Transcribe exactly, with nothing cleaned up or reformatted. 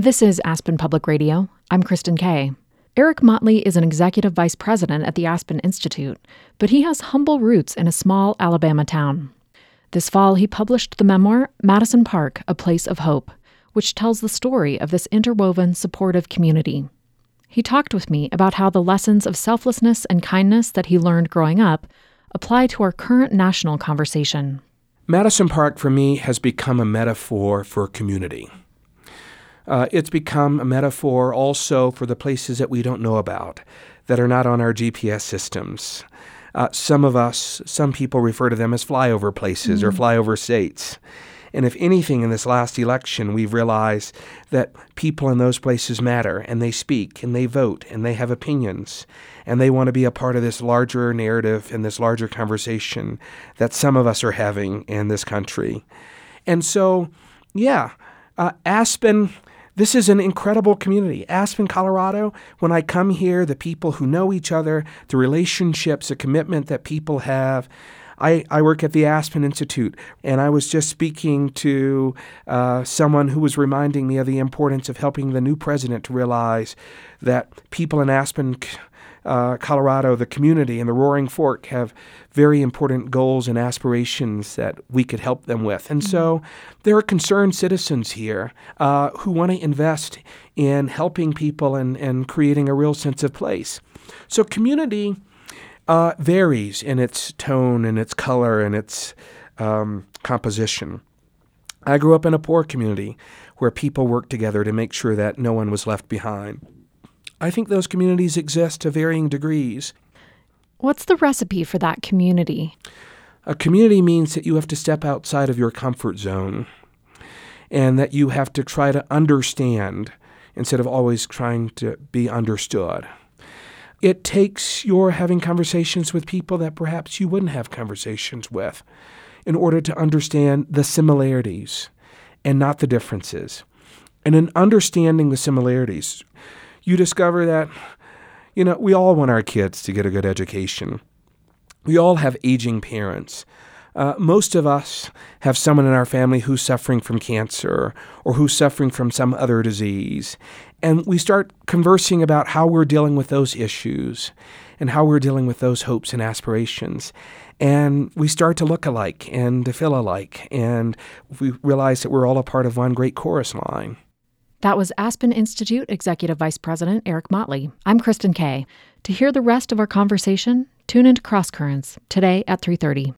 This is Aspen Public Radio. I'm Kristen Kay. Eric Motley is an executive vice president at the Aspen Institute, but he has humble roots in a small Alabama town. This fall, he published the memoir Madison Park, A Place of Hope, which tells the story of this interwoven, supportive community. He talked with me about how the lessons of selflessness and kindness that he learned growing up apply to our current national conversation. Madison Park, for me, has become a metaphor for community. Uh, it's become a metaphor also for the places that we don't know about, that are not on our G P S systems. Uh, some of us, some people refer to them as flyover places mm-hmm. or flyover states. And if anything, in this last election, we've realized that people in those places matter, and they speak, and they vote, and they have opinions, and they want to be a part of this larger narrative and this larger conversation that some of us are having in this country. And so, yeah, uh, Aspen... This is an incredible community. Aspen, Colorado, when I come here, the people who know each other, the relationships, the commitment that people have. I, I work at the Aspen Institute, and I was just speaking to uh, someone who was reminding me of the importance of helping the new president to realize that people in Aspen, uh, Colorado, the community and the Roaring Fork have very important goals and aspirations that we could help them with. And mm-hmm. so there are concerned citizens here uh, who want to invest in helping people and, and creating a real sense of place. So community uh, varies in its tone and its color and its um, composition. I grew up in a poor community where people worked together to make sure that no one was left behind. I think those communities exist to varying degrees. What's the recipe for that community? A community means that you have to step outside of your comfort zone and that you have to try to understand instead of always trying to be understood. It takes your having conversations with people that perhaps you wouldn't have conversations with in order to understand the similarities and not the differences. And in understanding the similarities, you discover that, you know, we all want our kids to get a good education. We all have aging parents. Uh, most of us have someone in our family who's suffering from cancer or who's suffering from some other disease. And we start conversing about how we're dealing with those issues and how we're dealing with those hopes and aspirations. And we start to look alike and to feel alike. And we realize that we're all a part of one great chorus line. That was Aspen Institute Executive Vice President Eric Motley. I'm Kristen Kay. To hear the rest of our conversation, tune into Cross Currents today at three thirty.